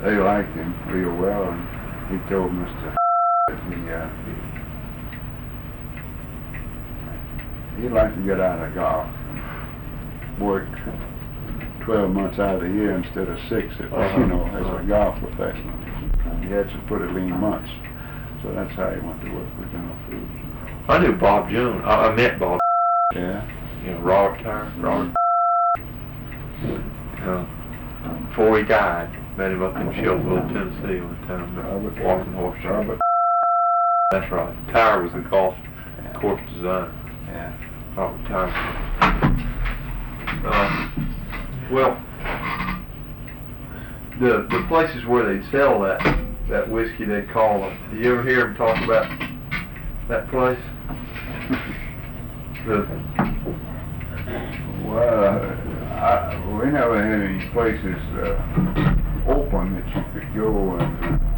they liked him real well, and he told Mr. that he'd like to get out of golf and work 12 months out of the year instead of 6, as a golf professional. He had some pretty lean months, so that's how he went to work for General Foods. I knew Bob Jones. I met Bob. Yeah. Robert Tire. Before he died, met him up in Shelbyville, Tennessee one time. Walking horse. Robert. That's right. Tire was the golf course designer. Yeah. Robert Tire. Well, the places where they sell that whiskey, they call it. Do you ever hear them talk about that place? Well, we never had any places open that you could go and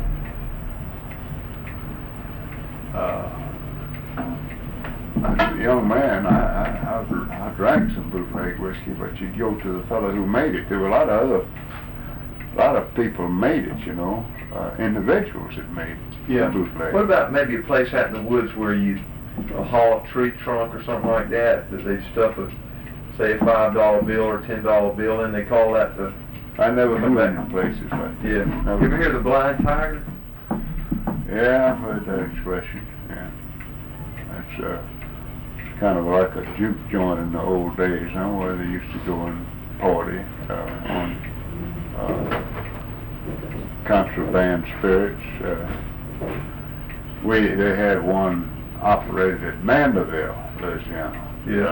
as a young man, I drank some bootleg whiskey, but you'd go to the fellow who made it. There were a lot of people made it, individuals that made bootleg. What about maybe a place out in the woods where you haul a tree trunk or something like that they stuff say a $5 bill or $10 bill in? They call that the... I never knew any places like that. Yeah. You ever hear the blind tiger? Yeah, I've heard that expression. Yeah. That's kind of like a juke joint in the old days, where they used to go and party on contraband spirits. They had one operated at Mandeville, Louisiana. Yeah.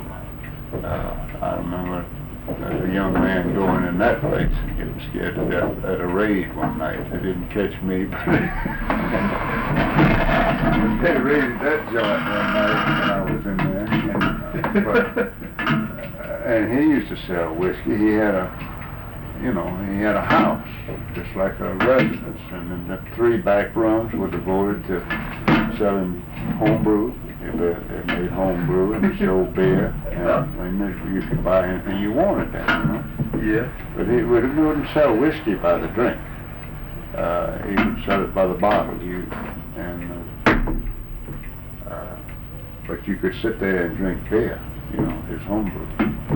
I remember as a young man going in that place and getting scared to death at a raid one night. They didn't catch me, but they raided that joint one night when I was in there. And he used to sell whiskey. He had a house, just like a residence, and then the 3 back rooms were devoted to selling homebrew. They made homebrew and they sold beer, and you could buy anything you wanted then, Yeah. But he wouldn't sell whiskey by the drink. He would sell it by the bottle. But you could sit there and drink beer, his homebrew.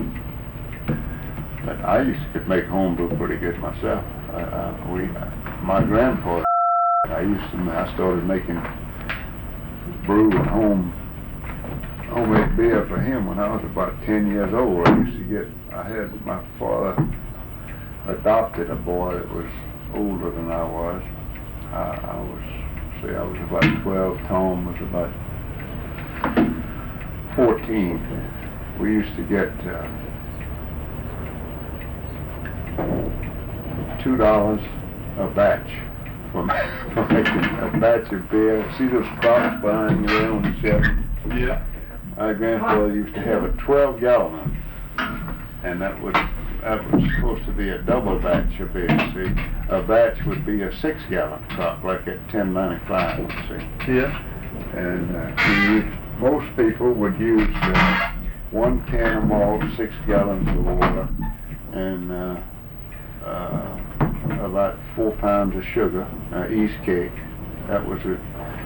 But I could make homebrew pretty good myself. My grandfather, I started making brew and homemade beer for him when I was about 10 years old. My father adopted a boy that was older than I was. I was about 12, Tom was about 14. We used to get $2 a batch for making a batch of beer. See those crops behind you there on the shelf? Yeah. My grandfather used to have a 12-gallon, and that was supposed to be a double batch of beer. See, a batch would be a 6-gallon crop, like at 10.95. See. Yeah. And most people would use 1 can of malt, 6 gallons of water, and about 4 pounds of sugar, yeast cake. That was the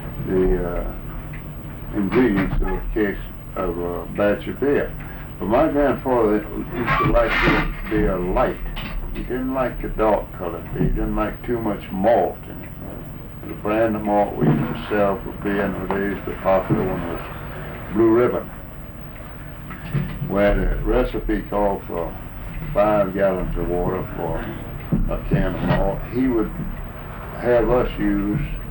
ingredients of a batch of beer. But my grandfather used to like the beer light. He didn't like the dark colored beer. He didn't like too much malt in it. The brand of malt we used to sell for beer nowadays, the popular one was Blue Ribbon, where the recipe called for 5 gallons of water for a can of malt. He would have us use